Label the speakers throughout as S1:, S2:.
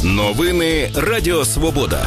S1: Новини Радіо Свобода.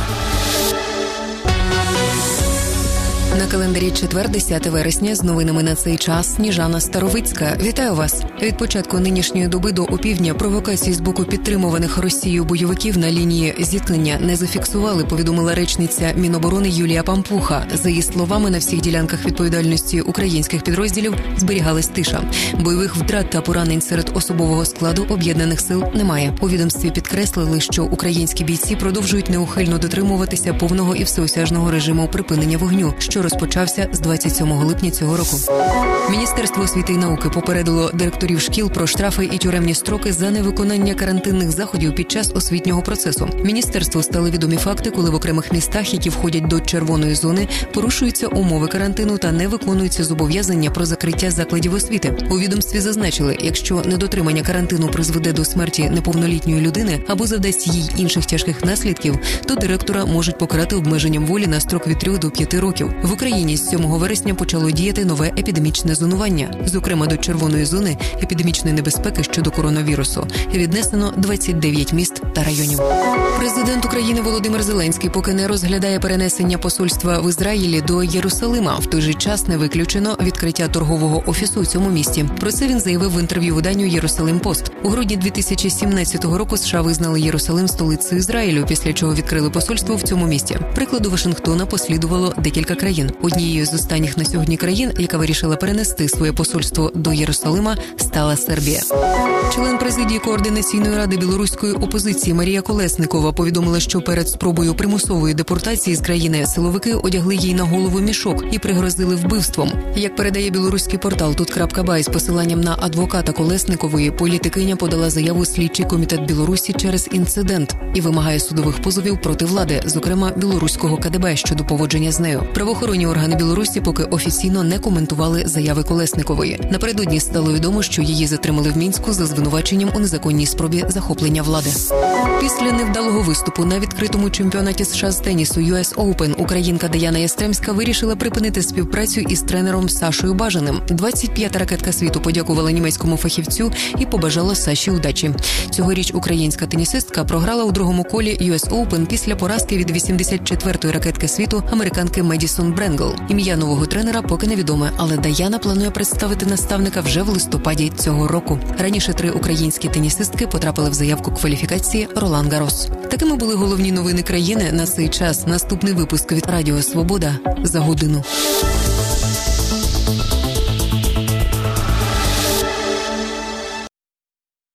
S2: На календарі четвер, 10 вересня, з новинами на цей час Сніжана Старовицька. Вітаю вас! Від початку нинішньої доби до опівдня провокації з боку підтримуваних Росією бойовиків на лінії зіткнення не зафіксували, повідомила речниця Міноборони Юлія Пампуха. За її словами, на всіх ділянках відповідальності українських підрозділів зберігалась тиша. Бойових втрат та поранень серед особового складу об'єднаних сил немає. У відомстві підкреслили, що українські бійці продовжують неухильно дотримуватися повного і всеосяжного режиму припинення вогню, що розпочався з 27 липня цього року. Міністерство освіти і науки попередило директорів шкіл про штрафи і тюремні строки за невиконання карантинних заходів під час освітнього процесу. Міністерству стали відомі факти, коли в окремих містах, які входять до червоної зони, порушуються умови карантину та не виконуються зобов'язання про закриття закладів освіти. У відомстві зазначили, якщо недотримання карантину призведе до смерті неповнолітньої людини або завдасть їй інших тяжких наслідків, то директора можуть покарати обмеженням волі на строк від 3 до 5 років. В Україні з 7 вересня почало діяти нове епідемічне зонування. Зокрема, до червоної зони епідемічної небезпеки щодо коронавірусу віднесено 29 міст та районів. Президент України Володимир Зеленський поки не розглядає перенесення посольства в Ізраїлі до Єрусалима. В той же час не виключено відкриття торгового офісу у цьому місті. Про це він заявив в інтерв'ю виданню «Єрусалим Пост». У грудні 2017 року США визнали Єрусалим столицею Ізраїлю, після чого відкрили посольство в цьому місті. Прикладу Вашингтона послідувало декілька країн. Однією з останніх на сьогодні країн, яка вирішила перенести своє посольство до Єрусалима, стала Сербія. Член президії Координаційної ради білоруської опозиції Марія Колесникова повідомила, що перед спробою примусової депортації з країни силовики одягли їй на голову мішок і пригрозили вбивством. Як передає білоруський портал Тут.бай з посиланням на адвоката Колесникової, політикиня подала заяву у слідчий комітет Білорусі через інцидент і вимагає судових позовів проти влади, зокрема білоруського КДБ, щодо поводження з нею. Правоохоронні органи Білорусі поки офіційно не коментували заяви Колесникової. Напередодні стало відомо, що її затримали в Мінську за звинуваченням у незаконній спробі захоплення влади. Після невдалого виступу на відкритому чемпіонаті США з тенісу US Open українка Даяна Ястремська вирішила припинити співпрацю із тренером Сашою Бажаним. 25-та ракетка світу подякувала німецькому фахівцю і побажала Саші удачі. Цьогоріч українська тенісистка програла у другому колі US Open після поразки від 84-ї ракетки світу американки Медісон Бренгл. Ім'я нового тренера поки невідоме, але Даяна планує представити наставника вже в листопаді цього року. Раніше 3 українські тенісистки потрапили в заявку кваліфікації Ролан Гарос. Такими були головні новини країни на цей час. Наступний випуск від Радіо Свобода за годину.